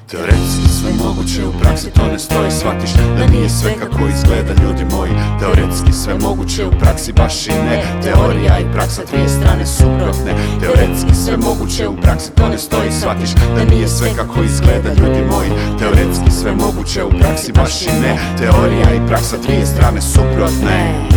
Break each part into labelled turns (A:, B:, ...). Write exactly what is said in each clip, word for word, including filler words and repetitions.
A: Teoretski sve moguće, u praksi to ne stoji. Shvatiš da nije sve kako izgleda, ljudi moji. Teoretski sve moguće, u praksi baš i ne. Teorija i praksa, dvije strane suprotne. Teoretski sve moguće, u praksi to ne stoji. Shvatiš da nije sve kako izgleda, ljudi moji. Teoretski sve moguće, u praksi baš i ne. Teorija i praksa, dvije strane suprotne.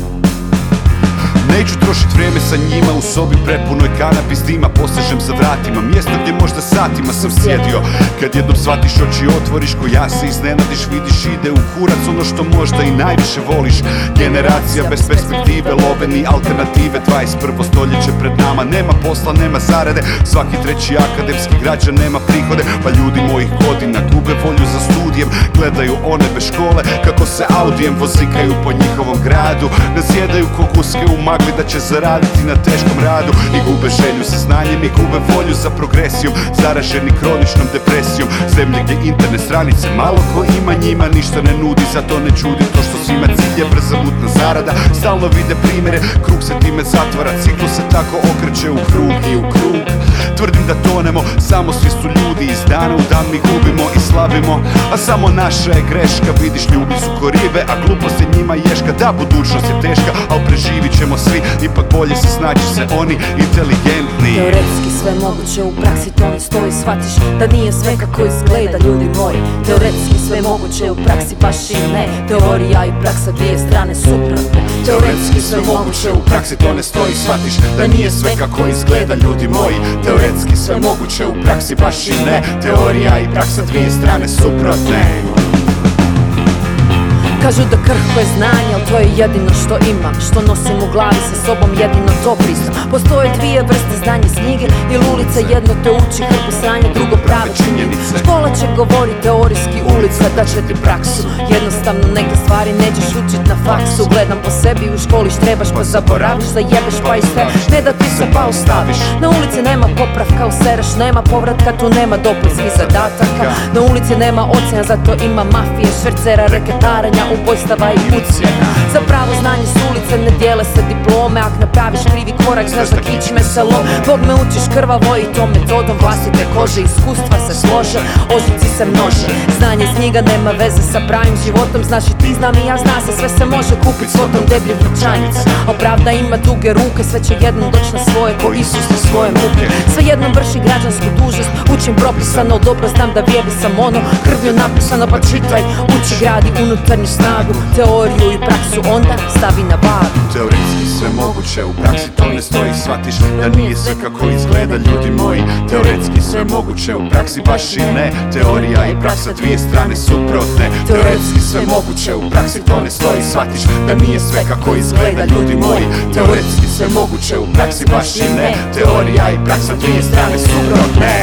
A: Neću trošit vrijeme sa njima u sobi prepunoj kanabis dima. Posežem za vratima, mjesto gdje možda satima sam sjedio. Kad jednom shvatiš, oči otvoriš, ko ja se iznenadiš, vidiš ide u kurac ono što možda i najviše voliš. Generacija bez perspektive, loveni alternative, dvadeset prvo stoljeće pred nama. Nema posla, nema zarade, svaki treći akademski građan nema prihode. Pa ljudi mojih godina gube volju za studijem, gledaju one bez škole kako se audijem vozikaju po njihovom gradu. Nasjedaju ko guske u magli da će zaraditi na teškom radu i gube želju za znanjem i gube volju za progresijom, zaraženi kroničnom depresijom. Zemlje gdje internet stranice malo ko ima, njima ništa ne nudi, zato ne čudi to što svima cilj je brza mutna zarada. Stalno vide primjere, krug se time zatvara, ciklus se tako okreće u krug i u krug. Tvrdim da tonemo, samo svi su ljudi, iz dana u dan mi gubimo i slabimo. A samo naša je greška, vidiš ljudi su ko ribe, a glupost je njima ješka. Da, budućnost je teška, al preživit ćemo svi, ipak bolje se snaći se oni inteligentni.
B: Teoretski sve moguće, u praksi to ne stoji. Shvatiš da nije sve kako izgleda, ljudi moji. Teoretski sve moguće, u praksi baš i ne. Teorija i praksa, dvije strane suprotne.
A: Teoretski sve moguće, u praksi to ne stoji. Shvatiš da nije sve kako izgleda, ljudi moji. Teoretski sve moguće, u praksi baš i ne. Teorija i praksa, dvije strane suprotne.
B: Kažu da krhko je znanje, ali to je jedino što imam, što nosim u glavi sa sobom, jedino to priznam. Postoje dvije vrste znanja iz knjige ili ulica, jedno te uči hrpu sranja, drugo prave činjenice. Škola će govoriti teorijski, ulica da će ti praksu. Jednostavno neke stvari nećeš učit na faksu. Gledam po sebi, u školi štrebaš pa zaboraviš, zajebeš pa i sve, ne da ti se pa ostaviš. Na ulici nema popravka, usereš, nema povratka, tu nema dopunskih zadataka. Na ulici nema ocena, zato ima mafije, švercera, reketarenja, ubojstava i ucjena. Za pravo znanje s ulice ne dijele se diplome. Ak napraviš krivi korak, znaš da kičme se lom. Bog me učiš krvavo i to metodom vlastite kože. Iskustva se slože, ožici se množe. Znanje iz knjiga nema veze sa pravim životom. Znaš i ti, znam i ja, zna se, sve se može kupit s votom debljih novčanica. A pravda ima duge ruke, sve će jednom doći na svoje, ko Isus na svoje muke. Sve jednom vrši građansku dužnost, učim propisano, dobro znam da vrijedi sam ono krvlju napisano, pa čitaj, uči, gradi unutarnju snagu, teoriju i praksu onda stavi na vagu.
A: Teoretski sve moguće, u praksi to ne stoji. Shvatiš da nije sve kako izgleda, ljudi moji. Teoretski sve moguće, u praksi baš i ne. Teorija i praksa, dvije strane suprotne. Teoretski sve moguće, u praksi to ne stoji. Shvatiš da nije sve kako izgleda, ljudi moji. Teoretski sve moguće, u praksi baš i ne. Teorija i praksa, dvije strane suprotne.